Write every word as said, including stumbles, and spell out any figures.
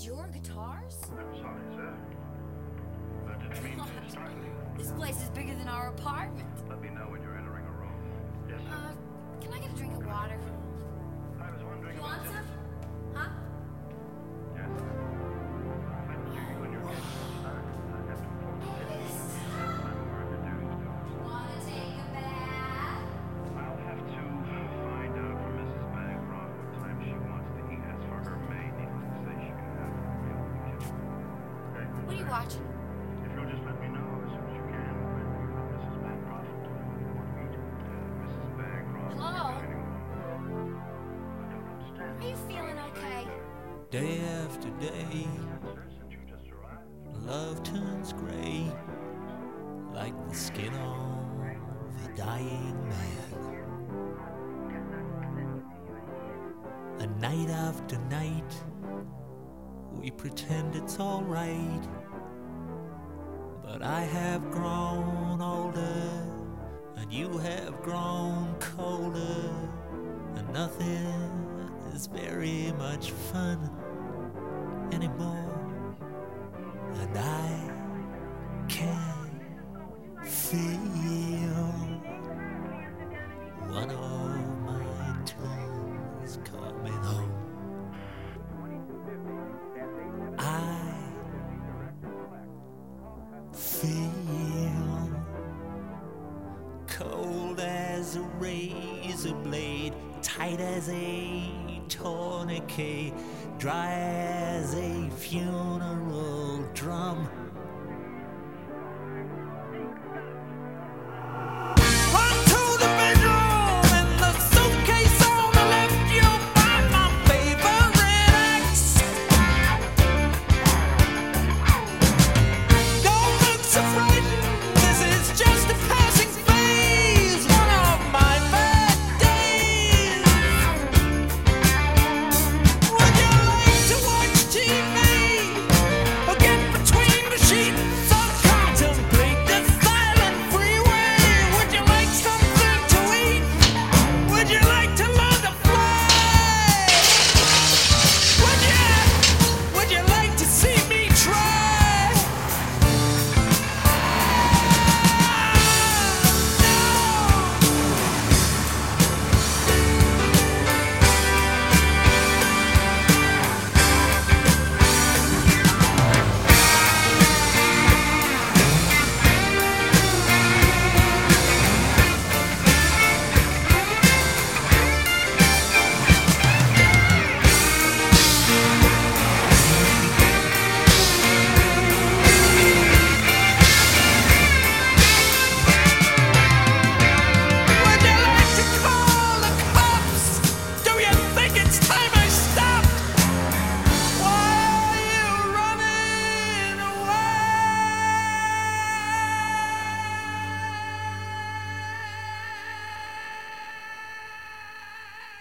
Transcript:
these your guitars? I'm sorry, sir. I didn't mean to startle you. This place is bigger than our apartment. Let me know when you're entering a room. Yes, sir. Uh, can I get a drink of water? I was wondering You about want this. some? Huh? Yes. Let me hear you when you're ready. I have to inform the city. I'm aware of your duties to us. Wanna take a bath? I'll have to find out from Missus Bancroft what time she wants to eat. As for her maid, needless to say, she can have her meal in the kitchen. Okay? What are you watching? If you'll just let me know as soon as you can when Missus Bancroft want to eat. Uh, Missus Bancroft. Hello? I don't understand. Are you feeling okay? Day after day, Sir, since you just arrived. love turns gray, like the skin of a dying man. And night after night, we pretend it's alright. But I have grown older, and you have grown colder, and nothing is very much fun anymore. And I can feel one of my twins coming home. I feel cold as a razor blade, tight as a tourniquet, dry as a funeral drum.